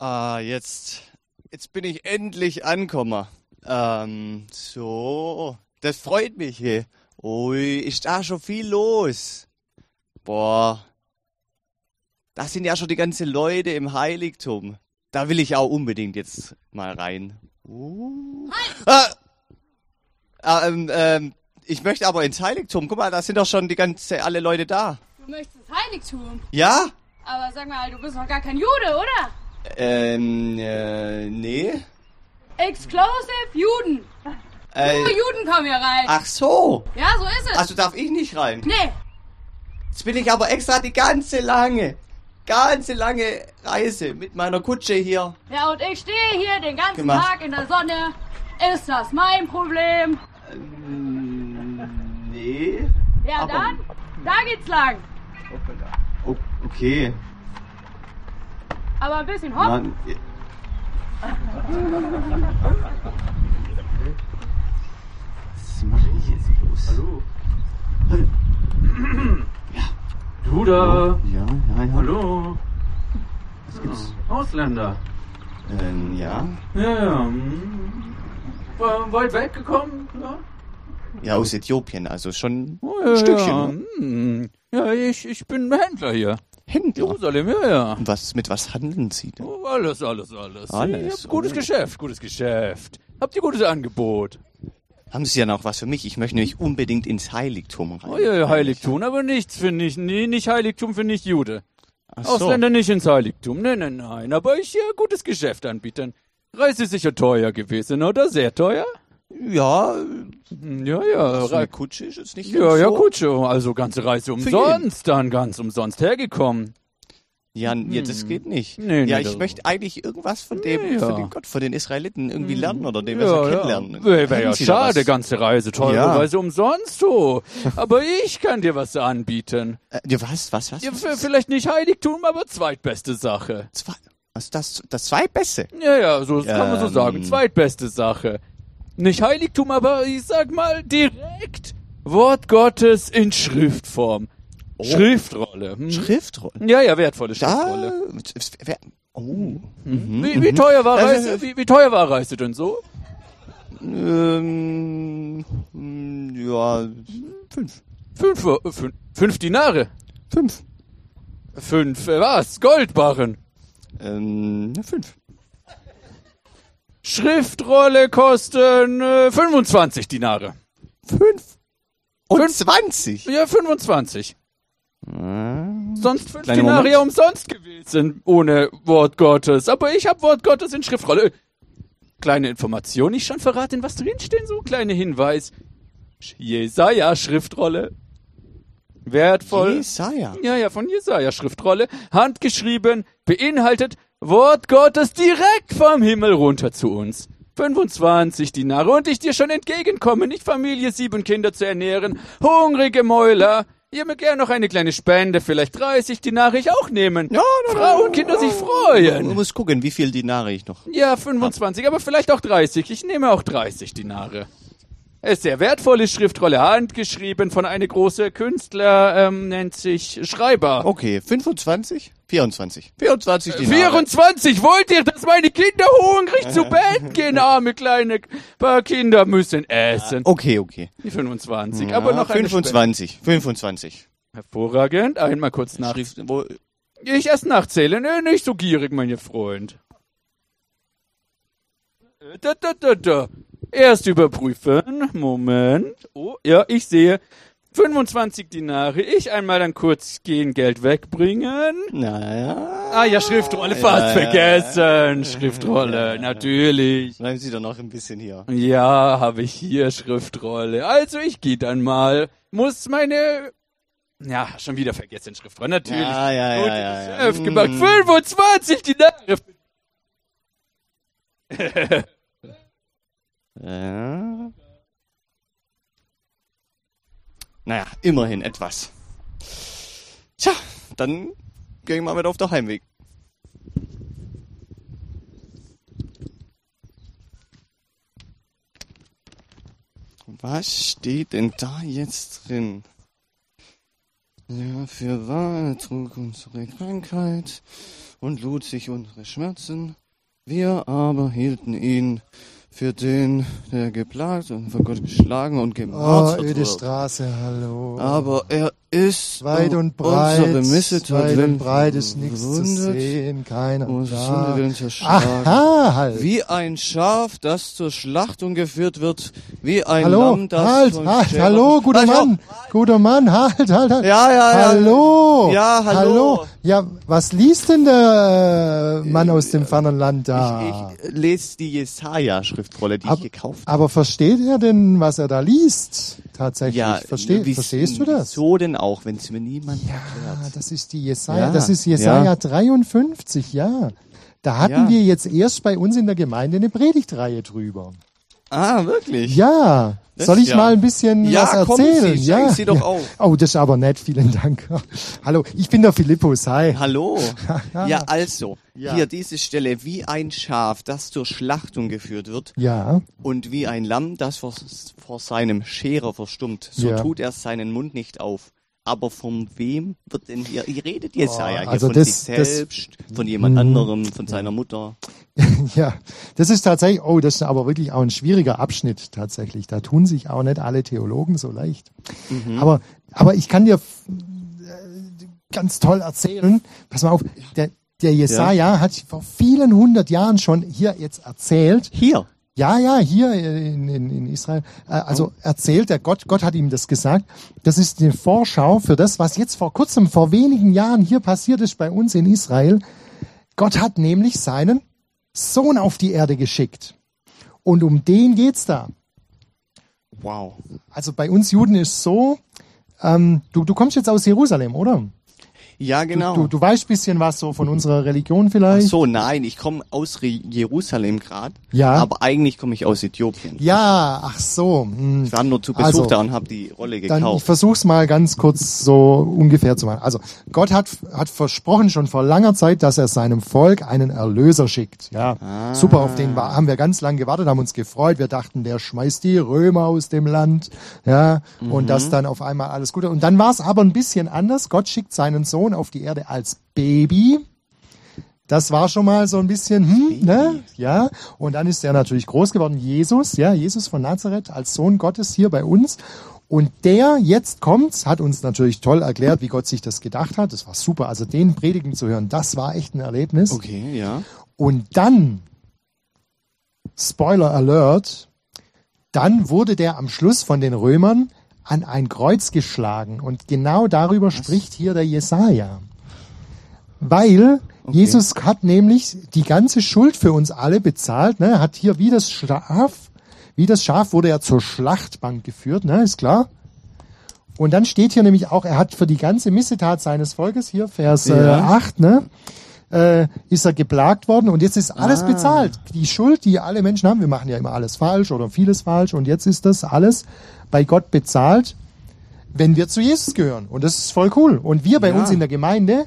Jetzt bin ich endlich angekommen. So, das freut mich hier. Ui, ist da schon viel los. Boah, da sind ja schon die ganzen Leute im Heiligtum. Da will ich auch unbedingt jetzt mal rein. Ich möchte aber ins Heiligtum. Guck mal, da sind doch schon alle Leute da. Du möchtest das Heiligtum? Ja? Aber sag mal, du bist doch gar kein Jude, oder? Nee. Exclusive Juden. Nur Juden kommen hier rein. Ach so. Ja, so ist es. Also darf ich nicht rein? Nee. Jetzt bin ich aber extra die ganze lange Reise mit meiner Kutsche hier. Ja, und ich stehe hier den ganzen Gemacht. Tag in der Sonne. Ist das mein Problem? Nee. Ja, aber dann, da geht's lang. Okay. Aber ein bisschen hopp. Mann. Was mache ich jetzt bloß? Hallo. Du da. Ja. Hallo. Was gibt's? Ausländer. Ja. Ja. Weit weggekommen? Ja? Ja, aus Äthiopien, also schon Oh, ein Stückchen. Ja, ich bin Händler hier. Händler. Jerusalem, ja. Und mit was handeln Sie denn? Oh, alles. Alles, Ich hab gutes Geschäft. Habt ihr gutes Angebot? Haben Sie ja noch was für mich? Ich möchte nämlich unbedingt ins Heiligtum rein. Oh ja, Heiligtum, aber nichts für nicht. Nee, nicht Heiligtum für nicht Jude. Ach so. Ausländer nicht ins Heiligtum. Nein. Aber ich hier gutes Geschäft anbieten. Reise ist sicher teuer gewesen, oder? Sehr teuer? Ja, Ja. so eine Kutsche ist jetzt nicht Ja, so. Kutsche. Also ganze Reise umsonst. Dann ganz umsonst hergekommen. Ja, das geht nicht. Nee, ja, nee, ich das- möchte eigentlich irgendwas von dem, Ja. von dem Gott, von den Israeliten irgendwie lernen oder den besser kennenlernen. Wäre Haben ja Sie da schade, was? ganze Reise, teure Ja. Reise umsonst so. Aber ich kann dir was anbieten. Ja, was? Ja, vielleicht nicht Heiligtum, aber zweitbeste Sache. Was das Zweitbeste? Ja, so das kann man so sagen. Ähm. Zweitbeste Sache. Nicht Heiligtum, aber ich sag mal direkt Wort Gottes in Schriftform. Schriftrolle. Schriftrollen? Ja, wertvolle Da, Schriftrolle. Mhm. Teuer war Reise? Wie teuer war Reise denn so? Ja, 5 Dinare. 5. 5, was? Goldbarren. 5. Schriftrolle kosten 25 Dinare. 5. Und 5? 20. Ja, 25. Sonst 5 Kleiner Dinare Moment. ja umsonst gewesen, ohne Wort Gottes. Aber ich hab Wort Gottes in Schriftrolle. Kleine Information, ich schon verraten, was drinstehen, so kleine Hinweis. Jesaja Schriftrolle. Wertvoll. Jesaja. Ja, von Jesaja Schriftrolle. Handgeschrieben, beinhaltet Wort Gottes direkt vom Himmel runter zu uns. 25 Dinare und ich dir schon entgegenkomme, nicht Familie, 7 Kinder zu ernähren, hungrige Mäuler. Ihr mir gern noch eine kleine Spende, vielleicht 30 Dinare ich auch nehmen. Ja, Frauen und Kinder sich Du freuen. musst gucken, wie viel Dinare ich noch. Ja, 25, aber vielleicht auch 30. Ich nehme auch 30 Dinare. Es ist sehr wertvolle Schriftrolle, handgeschrieben von einem großen Künstler, nennt sich Schreiber. Okay, 25? 24. 24 Dinare. 24, wollt ihr, dass meine Kinder hungrig zu Bett gehen? Arme kleine paar Kinder müssen essen. Okay. Die 25, Ja, aber noch eine 25. 25. Spende. Hervorragend, einmal kurz nach. Schrift, wo, Ich erst nachzählen, nicht so gierig, mein Freund. Da. Erst überprüfen. Moment. Oh, ja, ich sehe. 25 Dinare. Ich einmal dann kurz gehen, Geld wegbringen. naja. Ah ja, Schriftrolle, fast vergessen. Schriftrolle, natürlich. Bleiben Sie doch noch ein bisschen hier. Ja, habe ich hier Schriftrolle. Also ich gehe dann mal. Muss meine... Ja, schon wieder vergessen, Schriftrolle. Natürlich. Ja. Gutes Geschäft gemacht. 25 Dinare. Ja. Naja, immerhin etwas. Tja, dann gehe ich mal wieder auf den Heimweg. Was steht denn da jetzt drin? Ja, für Wahl, Trug unsere Krankheit und lud sich unsere Schmerzen. Wir aber hielten ihn für den, der geplagt und von Gott geschlagen und gemartert öde wird. Straße, hallo. Aber er ist weit und breit, unsere Missetat weit willen und breit ist nichts zu verwundet, sehen, keiner unsere da. Sünde willen zerschlagen. Aha, halt. Wie ein Schaf, das zur Schlachtung geführt wird, wie ein Hallo, Lamm, das vom Schäfer- hallo, guter Halt, Mann, guter Mann, halt. Ja, ja. Hallo. Ja, hallo. Ja, was liest denn der Mann aus dem fernen Land da? Ich lese die Jesaja-Schriftrolle, die ich gekauft habe. Aber versteht er denn, was er da liest? Tatsächlich. Ja, Verstehst du das? Wieso denn auch, wenn es mir niemand Ja, erklärt? das ist die Jesaja, Ja, das ist Jesaja ja. 53, ja. Da hatten Ja. wir jetzt erst bei uns in der Gemeinde eine Predigtreihe drüber. Ah, wirklich? Ja. Das Soll ich ja. mal ein bisschen Ja, was kommen erzählen? Sie, sagen Sie doch auf. Oh, das ist aber nett, vielen Dank. Hallo, ich bin der Philippus, hi. Hallo. Ja, also, Ja. hier diese Stelle, wie ein Schaf, das zur Schlachtung geführt wird, Ja, und wie ein Lamm, das vor seinem Scherer verstummt, so Ja. tut er seinen Mund nicht auf. Aber von wem wird denn hier, ihr redet Jesaja hier also von das- sich selbst, von jemand anderem, von seiner Mutter. ja. Das ist tatsächlich, das ist aber wirklich auch ein schwieriger Abschnitt tatsächlich. Da tun sich auch nicht alle Theologen so leicht. Aber ich kann dir ganz toll erzählen, pass mal auf, der Jesaja hat vor vielen 100 Jahren schon hier jetzt erzählt, Hier. ja, hier in Israel, erzählt Gott hat ihm das gesagt. Das ist eine Vorschau für das, was jetzt vor wenigen Jahren hier passiert ist bei uns in Israel. Gott hat nämlich seinen Sohn auf die Erde geschickt. Und um den geht's da. Wow. Also bei uns Juden ist so, du kommst jetzt aus Jerusalem, oder? Ja, genau. Du weißt bisschen was so von unserer Religion Ach vielleicht? so, nein, ich komme aus Jerusalem gerade, Ja. aber eigentlich komme ich aus Äthiopien. Ja, ach so. Ich war nur zu Besuch Also, da und habe die Rolle Dann ich gekauft. versuch's mal ganz kurz so ungefähr zu machen. Also Gott hat versprochen schon vor langer Zeit, dass er seinem Volk einen Erlöser schickt. Ja, super, auf den haben wir ganz lang gewartet, haben uns gefreut. Wir dachten, der schmeißt die Römer aus dem Land. Ja, und das dann auf einmal alles gut. Und dann war es aber ein bisschen anders. Gott schickt seinen Sohn auf die Erde als Baby. Das war schon mal so ein bisschen, ne? Ja. Und dann ist er natürlich groß geworden. Jesus von Nazareth als Sohn Gottes hier bei uns. Und der jetzt kommt's, hat uns natürlich toll erklärt, wie Gott sich das gedacht hat. Das war super. Also den predigen zu hören, das war echt ein Erlebnis. Okay, ja. Und dann, Spoiler Alert, dann wurde der am Schluss von den Römern an ein Kreuz geschlagen. Und genau darüber spricht hier der Jesaja. Weil Jesus hat nämlich die ganze Schuld für uns alle bezahlt, ne? Hat hier wie das Schaf wurde er zur Schlachtbank geführt, ne? Ist klar. Und dann steht hier nämlich auch, er hat für die ganze Missetat seines Volkes, hier Vers 8, ne? Ist er geplagt worden und jetzt ist alles bezahlt. Die Schuld, die alle Menschen haben, wir machen ja immer alles falsch oder vieles falsch und jetzt ist das alles bei Gott bezahlt, wenn wir zu Jesus gehören. Und das ist voll cool. Und wir bei uns in der Gemeinde,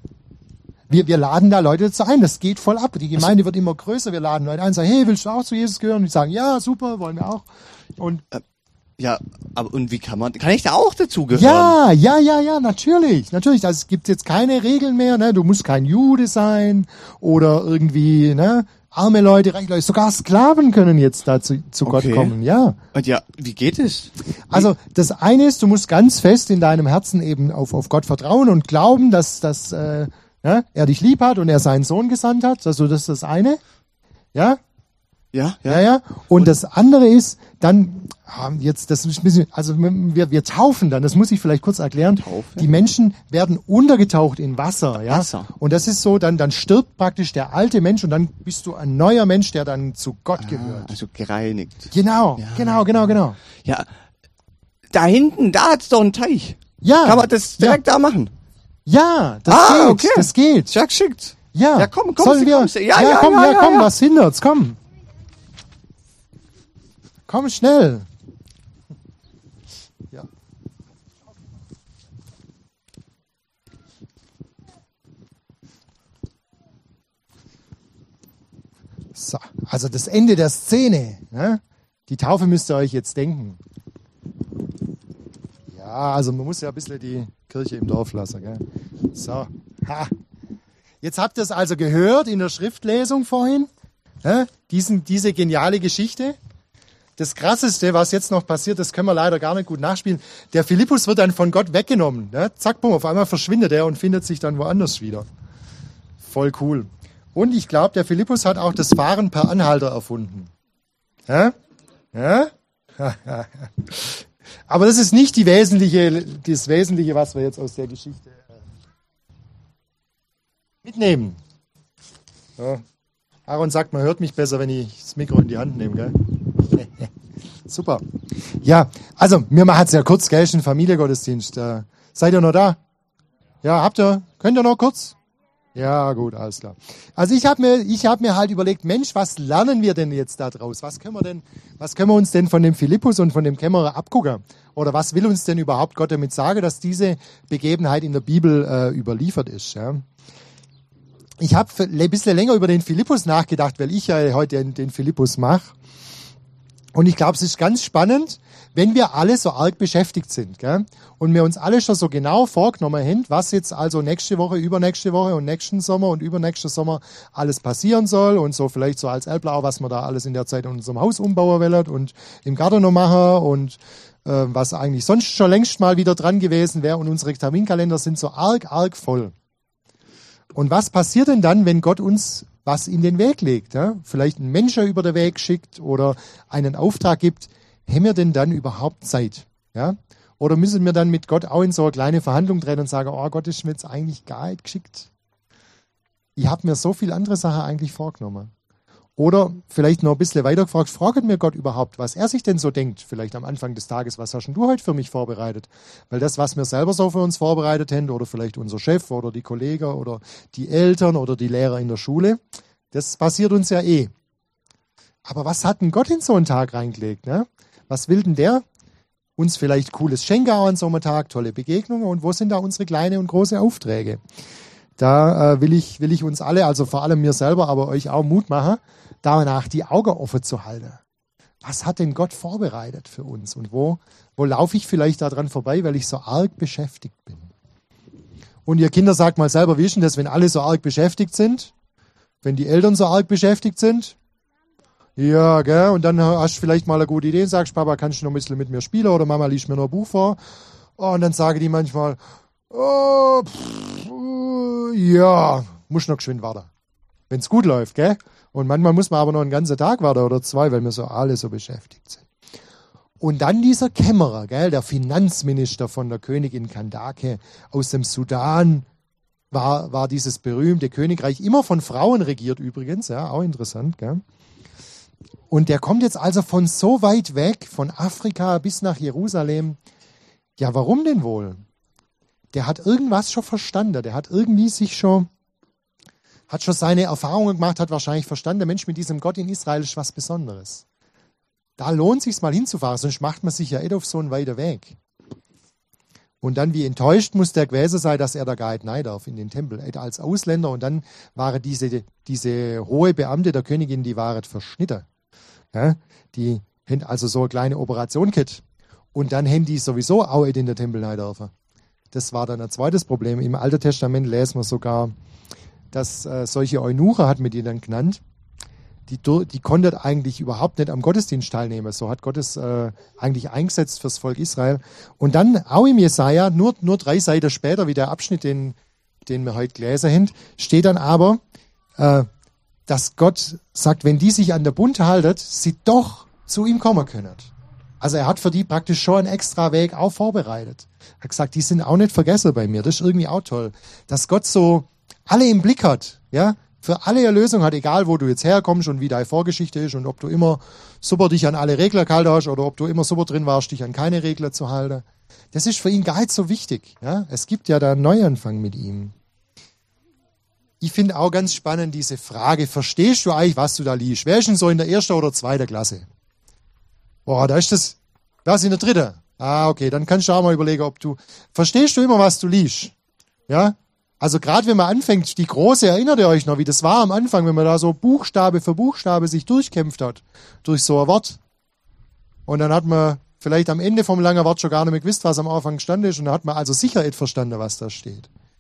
wir laden da Leute dazu ein. Das geht voll ab. Die Gemeinde wird immer größer. Wir laden Leute ein und sagen, hey, willst du auch zu Jesus gehören? Und die sagen, ja, super, wollen wir auch. Und Ja, aber und wie kann ich da auch dazu gehören? ja, natürlich. Das gibt jetzt keine Regeln mehr, ne? Du musst kein Jude sein oder irgendwie, ne? Arme Leute, reiche Leute, sogar Sklaven können jetzt da zu Gott kommen, ja. Und ja, wie geht es? Also, das eine ist, du musst ganz fest in deinem Herzen eben auf Gott vertrauen und glauben, dass er dich lieb hat und er seinen Sohn gesandt hat. Also, das ist das eine. Ja? Ja. Und das andere ist, dann, jetzt, das ist ein bisschen, also wir taufen dann, das muss ich vielleicht kurz erklären. Taufe? Die Menschen werden untergetaucht in Wasser, ja. Wasser. Und das ist so, dann stirbt praktisch der alte Mensch und dann bist du ein neuer Mensch, der dann zu Gott gehört. Also gereinigt. Genau. Ja, da hinten, da hat's doch einen Teich. Ja. Kann man das direkt da machen? Ja, okay. Das geht. Jack schickt. Ja. Ja, komm, Sollen wir? kommst du. Ja, komm, ja. was hindert's? Komm. Komm schnell. Ja. So, also das Ende der Szene. Ne? Die Taufe müsst ihr euch jetzt denken. Ja, also man muss ja ein bisschen die Kirche im Dorf lassen. Gell? So. Ha. Jetzt habt ihr es also gehört in der Schriftlesung vorhin, diese geniale Geschichte. Das Krasseste, was jetzt noch passiert, das können wir leider gar nicht gut nachspielen. Der Philippus wird dann von Gott weggenommen. Zack, bumm, auf einmal verschwindet er und findet sich dann woanders wieder. Voll cool. Und ich glaube, der Philippus hat auch das Fahren per Anhalter erfunden. Ja? Aber das ist nicht das Wesentliche, was wir jetzt aus der Geschichte mitnehmen. Ja. Aaron sagt, man hört mich besser, wenn ich das Mikro in die Hand nehme, gell? Super. Ja, also, wir machen es ja kurz, gell? Ist ein Familiengottesdienst. Seid ihr noch da? Ja, könnt ihr noch kurz? Ja, gut, alles klar. Also ich hab mir halt überlegt, Mensch, was lernen wir denn jetzt da draus? Was können wir uns denn von dem Philippus und von dem Kämmerer abgucken? Oder was will uns denn überhaupt Gott damit sagen, dass diese Begebenheit in der Bibel überliefert ist? Ja? Ich habe ein bisschen länger über den Philippus nachgedacht, weil ich ja heute den Philippus mache. Und ich glaube, es ist ganz spannend, wenn wir alle so arg beschäftigt sind, gell? Und wir uns alle schon so genau vorgenommen haben, was jetzt also nächste Woche, übernächste Woche und nächsten Sommer und übernächsten Sommer alles passieren soll und so vielleicht so als Elblau, was wir da alles in der Zeit in unserem Haus umbauen wollen und im Garten noch machen und was eigentlich sonst schon längst mal wieder dran gewesen wäre und unsere Terminkalender sind so arg voll. Und was passiert denn dann, wenn Gott uns was in den Weg legt? Ja? Vielleicht einen Menschen über den Weg schickt oder einen Auftrag gibt. Haben wir denn dann überhaupt Zeit? Ja? Oder müssen wir dann mit Gott auch in so eine kleine Verhandlung drehen und sagen, oh Gott, ist mir jetzt eigentlich gar nicht geschickt. Ich habe mir so viel andere Sachen eigentlich vorgenommen. Oder vielleicht noch ein bisschen weiter gefragt, fragt mir Gott überhaupt, was er sich denn so denkt, vielleicht am Anfang des Tages, was hast denn du heute für mich vorbereitet? Weil das, was wir selber so für uns vorbereitet haben, oder vielleicht unser Chef oder die Kollegen oder die Eltern oder die Lehrer in der Schule, das passiert uns ja eh. Aber was hat denn Gott in so einen Tag reingelegt? Ne? Was will denn der? Uns vielleicht cooles Schenken an so einem Tag, tolle Begegnungen und wo sind da unsere kleine und große Aufträge? Da will ich uns alle, also vor allem mir selber, aber euch auch Mut machen, danach die Augen offen zu halten. Was hat denn Gott vorbereitet für uns? Und wo laufe ich vielleicht daran vorbei, weil ich so arg beschäftigt bin? Und ihr Kinder, sagt mal selber, wie ist denn das, wenn alle so arg beschäftigt sind? Wenn die Eltern so arg beschäftigt sind? Ja, gell? Und dann hast du vielleicht mal eine gute Idee und sagst, Papa, kannst du noch ein bisschen mit mir spielen? Oder Mama, liest mir noch ein Buch vor? Und dann sagen die manchmal, ja, muss noch geschwind warten. Wenn es gut läuft, gell? Und manchmal muss man aber noch einen ganzen Tag warten oder 2, weil wir so alle so beschäftigt sind. Und dann dieser Kämmerer, gell, der Finanzminister von der Königin Kandake aus dem Sudan, war dieses berühmte Königreich, immer von Frauen regiert übrigens, ja, auch interessant, gell? Und der kommt jetzt also von so weit weg, von Afrika bis nach Jerusalem. Ja, warum denn wohl? Der hat irgendwas schon verstanden, der hat irgendwie hat schon seine Erfahrungen gemacht, hat wahrscheinlich verstanden, der Mensch mit diesem Gott in Israel ist was Besonderes. Da lohnt es sich mal hinzufahren, sonst macht man sich ja auf so einen weiten Weg. Und dann, wie enttäuscht muss der gewesen sein, dass er da gar nicht rein darf in den Tempel, als Ausländer. Und dann waren diese hohe Beamte der Königin, die waren verschnitten. Ja, die haben also so eine kleine Operation gehabt. Und dann haben die sowieso auch nicht in den Tempel rein dürfen. Das war dann ein zweites Problem. Im Alten Testament lesen wir sogar, dass solche Eunuche, hat man die dann genannt, die konnten eigentlich überhaupt nicht am Gottesdienst teilnehmen. So hat Gott es eigentlich eingesetzt fürs Volk Israel. Und dann auch im Jesaja, nur 3 Seiten später, wie der Abschnitt, den wir heute gelesen haben, steht dann aber, dass Gott sagt, wenn die sich an der Bund halten, sie doch zu ihm kommen können. Also er hat für die praktisch schon einen extra Weg auch vorbereitet. Er hat gesagt, die sind auch nicht vergessen bei mir. Das ist irgendwie auch toll, dass Gott so alle im Blick hat, ja, für alle Erlösung hat, egal wo du jetzt herkommst und wie deine Vorgeschichte ist und ob du immer super dich an alle Regler gehalten hast oder ob du immer super drin warst, dich an keine Regler zu halten. Das ist für ihn gar nicht so wichtig. Ja? Es gibt ja da einen Neuanfang mit ihm. Ich finde auch ganz spannend diese Frage, verstehst du eigentlich, was du da liest? Wer ist denn so in der 1. oder 2. Klasse? Boah, da ist das in der 3. Ah, okay, dann kannst du auch mal überlegen, verstehst du immer, was du liest? Ja? Also gerade wenn man anfängt, die Große, erinnert ihr euch noch, wie das war am Anfang, wenn man da so Buchstabe für Buchstabe sich durchkämpft hat, durch so ein Wort. Und dann hat man vielleicht am Ende vom langen Wort schon gar nicht mehr gewusst, was am Anfang gestanden ist, und dann hat man also sicher nicht verstanden, was da steht.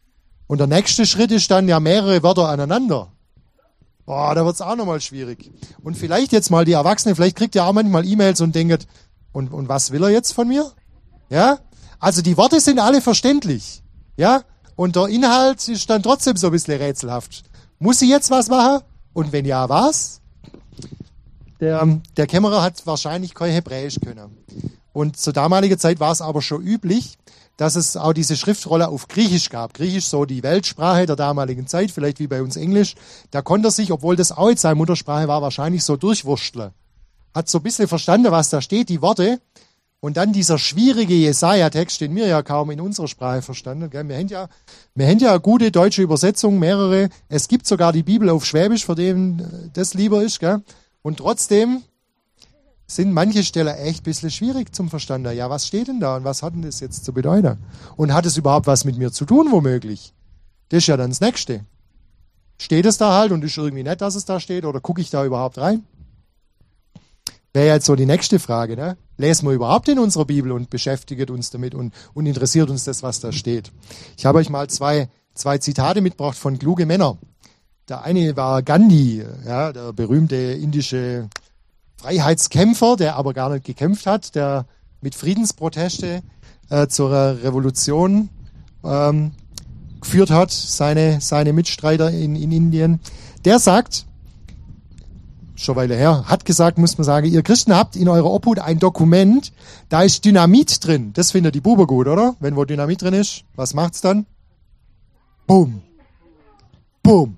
Und der nächste Schritt ist dann ja mehrere Wörter aneinander. Boah, da wird's auch nochmal schwierig. Und vielleicht jetzt mal die Erwachsenen, vielleicht kriegt ihr auch manchmal E-Mails und denkt, und was will er jetzt von mir? Ja? Also die Worte sind alle verständlich. Ja? Und der Inhalt ist dann trotzdem so ein bisschen rätselhaft. Muss ich jetzt was machen? Und wenn ja, was? Der Kämmerer hat wahrscheinlich kein Hebräisch können. Und zur damaligen Zeit war es aber schon üblich, dass es auch diese Schriftrolle auf Griechisch gab. Griechisch so die Weltsprache der damaligen Zeit, vielleicht wie bei uns Englisch. Da konnte er sich, obwohl das auch jetzt seine Muttersprache war, wahrscheinlich so durchwursteln. Hat so ein bisschen verstanden, was da steht, die Worte. Und dann dieser schwierige Jesaja-Text, den wir ja kaum in unserer Sprache verstanden. Gell? Wir haben ja gute deutsche Übersetzungen, mehrere. Es gibt sogar die Bibel auf Schwäbisch, für den das lieber ist. Gell? Und trotzdem sind manche Stellen echt ein bisschen schwierig zum Verstanden. Ja, was steht denn da und was hat denn das jetzt zu bedeuten? Und hat es überhaupt was mit mir zu tun, womöglich? Das ist ja dann das Nächste. Steht es da halt und ist irgendwie nett, dass es da steht, oder gucke ich da überhaupt rein? Wäre jetzt so die nächste Frage, ne? Lesen wir überhaupt in unserer Bibel und beschäftigt uns damit und interessiert uns das, was da steht? Ich habe euch mal zwei Zitate mitgebracht von kluge Männern. Der eine war Gandhi, ja, der berühmte indische Freiheitskämpfer, der aber gar nicht gekämpft hat, der mit Friedensproteste zur Revolution geführt hat, seine Mitstreiter in Indien. Der sagt, schon eine Weile her, hat gesagt, muss man sagen, ihr Christen habt in eurer Obhut ein Dokument, da ist Dynamit drin. Das findet die Buben gut, oder? Wenn wo Dynamit drin ist, was macht's dann? Boom. Boom.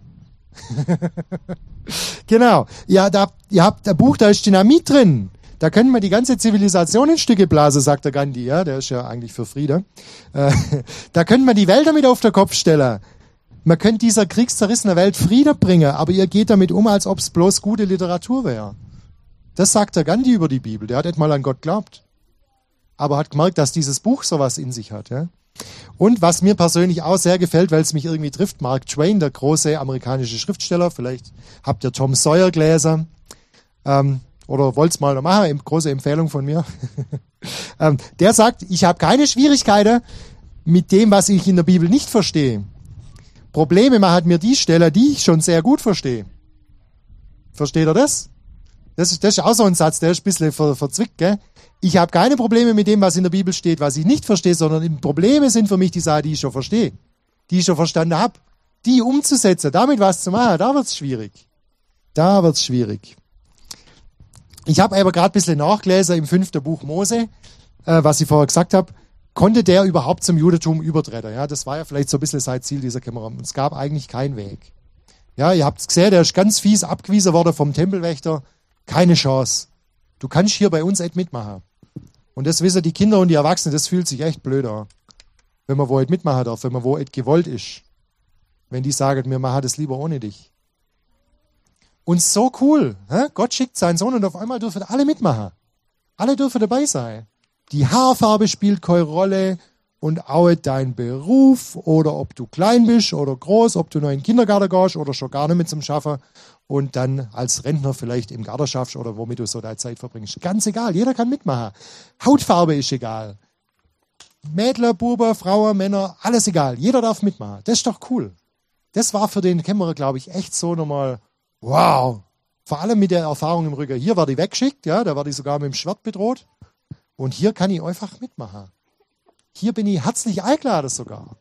Genau. Ja, ihr habt ein Buch, da ist Dynamit drin. Da können wir die ganze Zivilisation in Stücke blasen, sagt der Gandhi. Ja, der ist ja eigentlich für Friede. Da können wir die Welt damit auf den Kopf stellen. Man könnte dieser kriegszerrissenen Welt Frieden bringen, aber ihr geht damit um, als ob es bloß gute Literatur wäre. Das sagt der Gandhi über die Bibel. Der hat nicht mal an Gott geglaubt. Aber hat gemerkt, dass dieses Buch sowas in sich hat. Ja? Und was mir persönlich auch sehr gefällt, weil es mich irgendwie trifft, Mark Twain, der große amerikanische Schriftsteller, vielleicht habt ihr Tom Sawyer gelesen, oder wollt's mal noch machen, große Empfehlung von mir. Der sagt, ich habe keine Schwierigkeiten mit dem, was ich in der Bibel nicht verstehe. Probleme machen mir die Stelle, die ich schon sehr gut verstehe. Versteht ihr das? Das ist auch so ein Satz, der ist ein bisschen verzwickt, gell? Ich habe keine Probleme mit dem, was in der Bibel steht, was ich nicht verstehe, sondern Probleme sind für mich die Sachen, die ich schon verstehe, die ich schon verstanden habe. Die umzusetzen, damit was zu machen, da wird's schwierig. Da wird's schwierig. Ich habe aber gerade ein bisschen nachgelesen im 5. Buch Mose, was ich vorher gesagt habe. Konnte der überhaupt zum Judentum übertreten? Ja, das war ja vielleicht so ein bisschen sein Ziel dieser Kämmerer. Es gab eigentlich keinen Weg. Ja, ihr habt es gesehen, der ist ganz fies abgewiesen worden vom Tempelwächter. Keine Chance. Du kannst hier bei uns nicht mitmachen. Und das wissen die Kinder und die Erwachsenen, das fühlt sich echt blöd an. Wenn man wo nicht mitmachen darf, wenn man wo nicht gewollt ist. Wenn die sagen, wir machen das lieber ohne dich. Und so cool. Hä? Gott schickt seinen Sohn und auf einmal dürfen alle mitmachen. Alle dürfen dabei sein. Die Haarfarbe spielt keine Rolle und auch dein Beruf oder ob du klein bist oder groß, ob du noch in den Kindergarten gehst oder schon gar nicht mit zum Schaffen und dann als Rentner vielleicht im Garten schaffst oder womit du so deine Zeit verbringst. Ganz egal, jeder kann mitmachen. Hautfarbe ist egal. Mädler, Buben, Frauen, Männer, alles egal. Jeder darf mitmachen. Das ist doch cool. Das war für den Kämmerer, glaube ich, echt so nochmal wow. Vor allem mit der Erfahrung im Rücken. Hier war die weggeschickt, ja, da war die sogar mit dem Schwert bedroht. Und hier kann ich einfach mitmachen. Hier bin ich herzlich eingeladen sogar.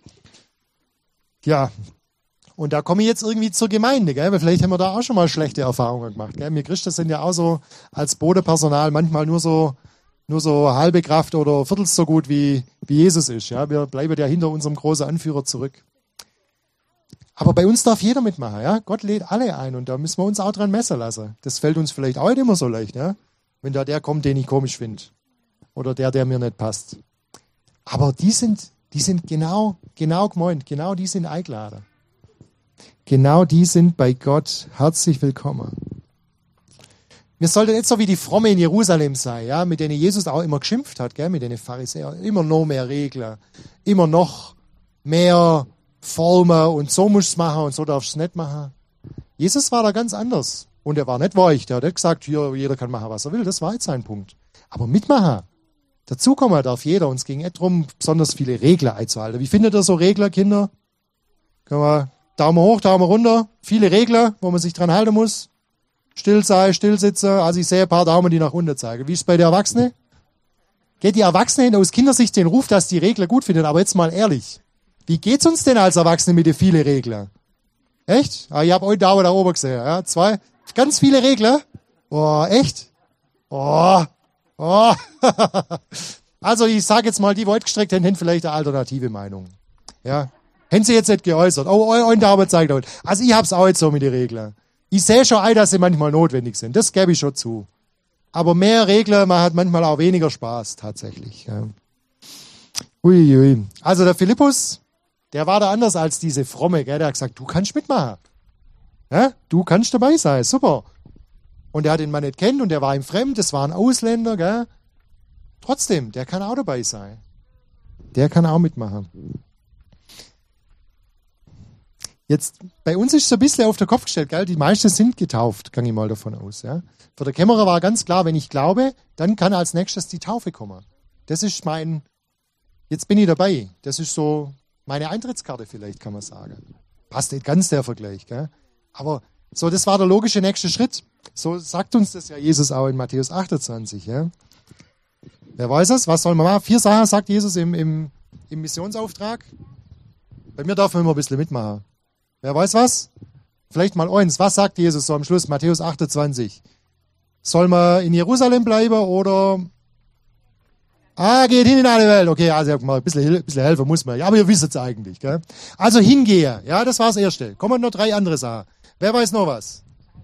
Ja, und da komme ich jetzt irgendwie zur Gemeinde, gell? Weil vielleicht haben wir da auch schon mal schlechte Erfahrungen gemacht. Gell? Wir Christen sind ja auch so als Bodepersonal manchmal nur so halbe Kraft oder viertel so gut wie Jesus ist. Ja? Wir bleiben ja hinter unserem großen Anführer zurück. Aber bei uns darf jeder mitmachen. Ja? Gott lädt alle ein und da müssen wir uns auch dran messen lassen. Das fällt uns vielleicht auch nicht immer so leicht, ja? Wenn da der kommt, den ich komisch finde. Oder der mir nicht passt. Aber die sind genau gemeint, genau die sind eingeladen. Genau die sind bei Gott herzlich willkommen. Wir sollten nicht so wie die Fromme in Jerusalem sein, ja, mit denen Jesus auch immer geschimpft hat, gell, mit den Pharisäern. Immer noch mehr Regeln, immer noch mehr Formen und so musst du es machen und so darfst du es nicht machen. Jesus war da ganz anders. Und er war nicht weich, der hat nicht gesagt, hier, jeder kann machen, was er will, das war jetzt sein Punkt. Aber mitmachen. Dazukommen darf jeder. Und es ging nicht darum, besonders viele Regler einzuhalten. Wie findet ihr so Regler, Kinder? Können wir Daumen hoch, Daumen runter. Viele Regler, wo man sich dran halten muss. Still sein, still sitzen. Also ich sehe ein paar Daumen, die nach unten zeigen. Wie ist es bei der Erwachsenen? Geht die Erwachsene aus Kindersicht den Ruf, dass die Regler gut findet? Aber jetzt mal ehrlich. Wie geht's uns denn als Erwachsene mit den vielen Reglern? Echt? Ah, ich habe euch Daumen da oben gesehen. Ja? 2, ganz viele Regler. Oh, echt? Oh. Also ich sage jetzt mal, die weit gestreckt haben vielleicht eine alternative Meinung. Ja. Haben sie jetzt nicht geäußert. Oh, euren Daumen zeigt euch. Also ich hab's auch jetzt so mit den Reglern. Ich sehe schon ein, dass sie manchmal notwendig sind. Das gebe ich schon zu. Aber mehr Regler, man hat manchmal auch weniger Spaß, tatsächlich. Ja. Ui. Also der Philippus, der war da anders als diese Fromme, gell? Der hat gesagt, du kannst mitmachen. Ja? Du kannst dabei sein, super. Und der hat den Mann nicht kennt und der war ihm fremd, das war ein Ausländer, gell? Trotzdem, der kann auch dabei sein. Der kann auch mitmachen. Jetzt, bei uns ist es ein bisschen auf den Kopf gestellt, gell? Die meisten sind getauft, gehe ich mal davon aus. Ja? Für der Kämmerer war ganz klar, wenn ich glaube, dann kann als nächstes die Taufe kommen. Das ist jetzt bin ich dabei. Das ist so meine Eintrittskarte vielleicht, kann man sagen. Passt nicht ganz der Vergleich, gell? Aber so, das war der logische nächste Schritt. So sagt uns das ja Jesus auch in Matthäus 28. Ja? Wer weiß es? Was soll man machen? 4 Sachen sagt Jesus im Missionsauftrag. Bei mir darf man immer ein bisschen mitmachen. Wer weiß was? Vielleicht mal eins. Was sagt Jesus so am Schluss? Matthäus 28. Soll man in Jerusalem bleiben oder... geht hin in alle Welt. Okay, also ein bisschen helfen muss man. Ja, aber ihr wisst es eigentlich. Gell? Also hingehe. Ja, das war das Erste. Kommen noch 3 andere Sachen. Wer weiß noch was?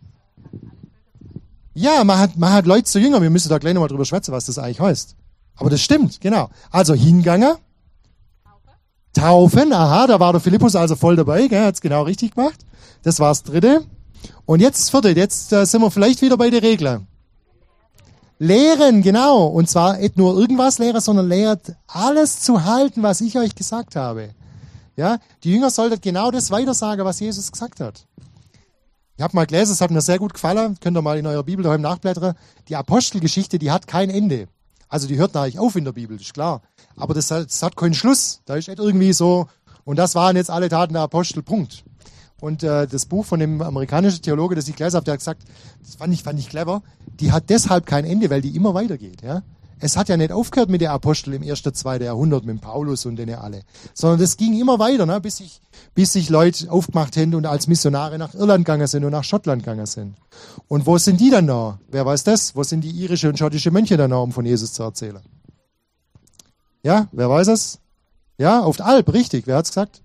Ja, man hat Leute zu Jüngern. Wir müssen da gleich nochmal drüber schwätzen, was das eigentlich heißt. Aber das stimmt, genau. Also hingangen. Taufen, aha, da war der Philippus also voll dabei, gell, hat's genau richtig gemacht. Das war das 3. Und jetzt das 4, jetzt sind wir vielleicht wieder bei den Reglern. Lehren, genau. Und zwar nicht nur irgendwas lehren, sondern lehrt alles zu halten, was ich euch gesagt habe. Ja, die Jünger sollten genau das weitersagen, was Jesus gesagt hat. Ich habe mal gelesen, es hat mir sehr gut gefallen, könnt ihr mal in eurer Bibel daheim nachblättern. Die Apostelgeschichte, die hat kein Ende. Also die hört natürlich auf in der Bibel, ist klar. Aber das hat keinen Schluss. Da ist nicht irgendwie so, und das waren jetzt alle Taten der Apostel, Punkt. Und das Buch von dem amerikanischen Theologe, das ich gelesen habe, der hat gesagt, das fand ich clever, die hat deshalb kein Ende, weil die immer weitergeht. Ja? Es hat ja nicht aufgehört mit den Aposteln im 1., 2. Jahrhundert, mit dem Paulus und denen alle. Sondern das ging immer weiter, ne? bis sich Leute aufgemacht haben und als Missionare nach Irland gegangen sind und nach Schottland gegangen sind. Und wo sind die dann noch? Wer weiß das? Wo sind die irische und schottische Mönche dann noch, um von Jesus zu erzählen? Ja, wer weiß es? Ja, auf der Alp, richtig. Wer hat's gesagt?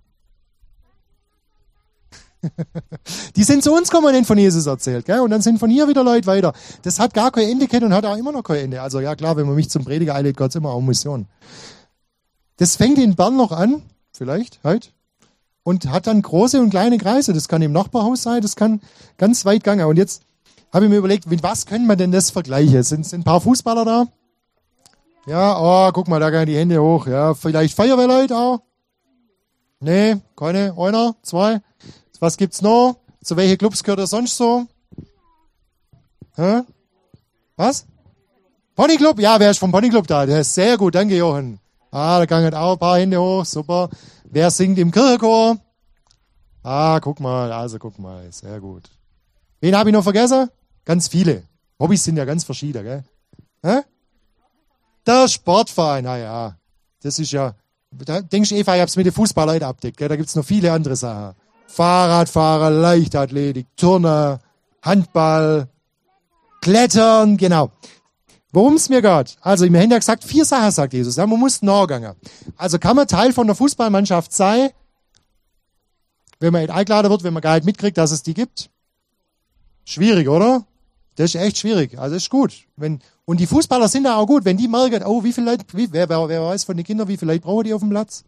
Die sind zu uns gekommen und haben von Jesus erzählt, gell? Und dann sind von hier wieder Leute weiter. Das hat gar kein Ende gehabt und hat auch immer noch kein Ende. Also ja klar, wenn man mich zum Prediger einlädt, Gott ist immer auch Mission. Das fängt in Bern noch an, vielleicht, heute, und hat dann große und kleine Kreise. Das kann im Nachbarhaus sein, das kann ganz weit gehen. Und jetzt habe ich mir überlegt, mit was können wir denn das vergleichen? Sind ein paar Fußballer da? Ja, oh, guck mal, da gehen die Hände hoch. Ja, vielleicht Feuerwehrleute auch? Nee, keine, einer, 2. Was gibt's noch? Zu welchen Clubs gehört er sonst so? Hä? Was? Ponyclub? Ja, wer ist vom Ponyclub da? Der ist sehr gut, danke Johann. Da gehen auch ein paar Hände hoch, super. Wer singt im Kirchenchor? Guck mal, sehr gut. Wen habe ich noch vergessen? Ganz viele. Hobbys sind ja ganz verschieden, gell? Hä? Der Sportverein, naja. Das ist ja, da denkst du, Eva, ich hab's mit den Fußballern abdeckt, gell? Da gibt's noch viele andere Sachen. Fahrradfahrer, Leichtathletik, Turner, Handball, Klettern, genau. Worum es mir geht? Also, wir haben ja gesagt, 4 Sachen, sagt Jesus. Ja, man muss nachgehen. Also kann man Teil von der Fußballmannschaft sein, wenn man nicht eingeladen wird, wenn man gar nicht mitkriegt, dass es die gibt? Schwierig, oder? Das ist echt schwierig. Also, das ist gut. Und die Fußballer sind da auch gut, wenn die merken, oh, wie viele Leute, wer weiß von den Kindern, wie viele Leute brauchen die auf dem Platz?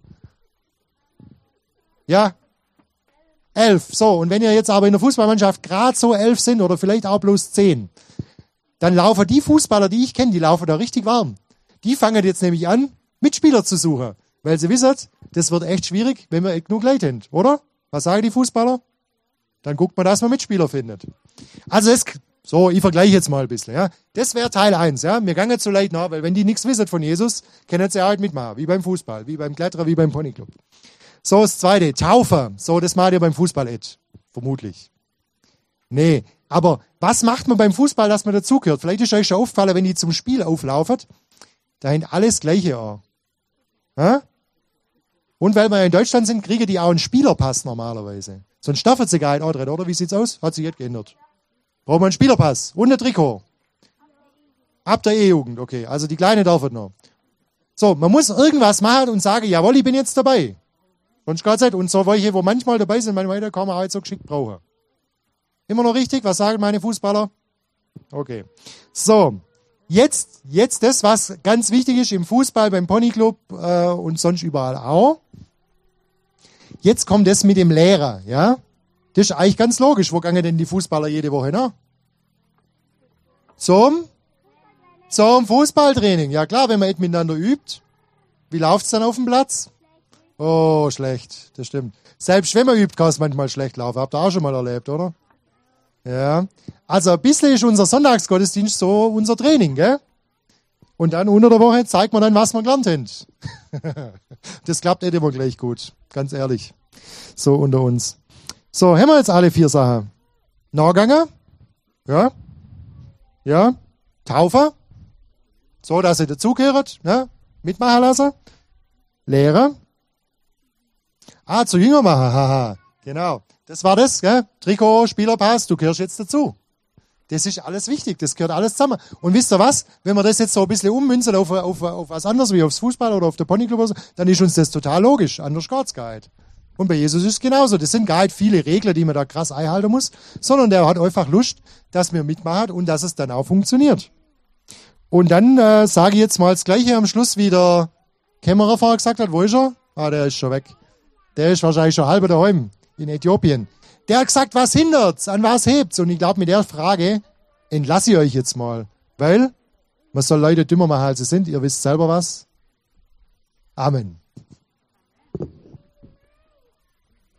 Ja? 11. So, und wenn ihr jetzt aber in der Fußballmannschaft gerade so 11 sind oder vielleicht auch bloß 10, dann laufen die Fußballer, die ich kenne, die laufen da richtig warm. Die fangen jetzt nämlich an, Mitspieler zu suchen. Weil sie wissen, das wird echt schwierig, wenn wir genug Leute haben, oder? Was sagen die Fußballer? Dann guckt man, dass man Mitspieler findet. Also ich vergleiche jetzt mal ein bisschen. Ja. Das wäre Teil 1. Ja. Wir gehen jetzt so leicht nach, weil wenn die nichts wissen von Jesus, können sie ja halt mitmachen. Wie beim Fußball, wie beim Klettern, wie beim Ponyclub. So, das zweite, Taufe. So, das macht ihr beim Fußball nicht. Vermutlich. Nee, aber was macht man beim Fußball, dass man dazugehört? Vielleicht ist euch schon aufgefallen, wenn die zum Spiel auflaufen, da hängt alles Gleiche an. Ja? Und weil wir in Deutschland sind, kriegen die auch einen Spielerpass normalerweise. Sonst dürfen sie gar nicht antreten, oder? Wie sieht's aus? Hat sich jetzt geändert. Brauchen wir einen Spielerpass und ein Trikot. Ab der E-Jugend, okay. Also die Kleine darf noch. So, man muss irgendwas machen und sagen, jawohl, ich bin jetzt dabei. Sonst geht's nicht. Und so welche, wo manchmal dabei sind, manchmal kann man halt so geschickt brauchen. Immer noch richtig? Was sagen meine Fußballer? Okay. So, jetzt das, was ganz wichtig ist im Fußball, beim Ponyclub und sonst überall auch. Jetzt kommt das mit dem Lehrer, ja? Das ist eigentlich ganz logisch. Wo gehen denn die Fußballer jede Woche, ne? Zum Fußballtraining. Ja klar, wenn man nicht miteinander übt. Wie läuft's dann auf dem Platz? Oh, schlecht. Das stimmt. Selbst wenn man übt, kann es manchmal schlecht laufen. Habt ihr auch schon mal erlebt, oder? Ja. Also ein bisschen ist unser Sonntagsgottesdienst so unser Training, gell? Und dann unter der Woche zeigt man dann, was wir gelernt haben. Das klappt nicht immer gleich gut. Ganz ehrlich. So unter uns. So, haben wir jetzt alle 4 Sachen. Nachgange. Ja. Ja. Taufe. So, dass ihr dazugehört. Ja. Mitmachen lassen. Lehre. Zu Jünger machen. Haha. Genau. Das war das, gell? Trikot, Spielerpass, du gehörst jetzt dazu. Das ist alles wichtig, das gehört alles zusammen. Und wisst ihr was? Wenn wir das jetzt so ein bisschen ummünzen auf was anderes, wie aufs Fußball oder auf der Ponyclub oder so, dann ist uns das total logisch. Anders geht's gar nicht. Und bei Jesus ist es genauso. Das sind gar nicht viele Regeln, die man da krass einhalten muss, sondern der hat einfach Lust, dass wir mitmachen und dass es dann auch funktioniert. Und dann sage ich jetzt mal das Gleiche am Schluss, wie der Kämmerer vorher gesagt hat. Wo ist er? Der ist schon weg. Der ist wahrscheinlich schon halb daheim in Äthiopien. Der hat gesagt, was hindert's, an was hebt's? Und ich glaube, mit der Frage entlasse ich euch jetzt mal. Weil man soll Leute dümmer machen, als sie sind. Ihr wisst selber was. Amen.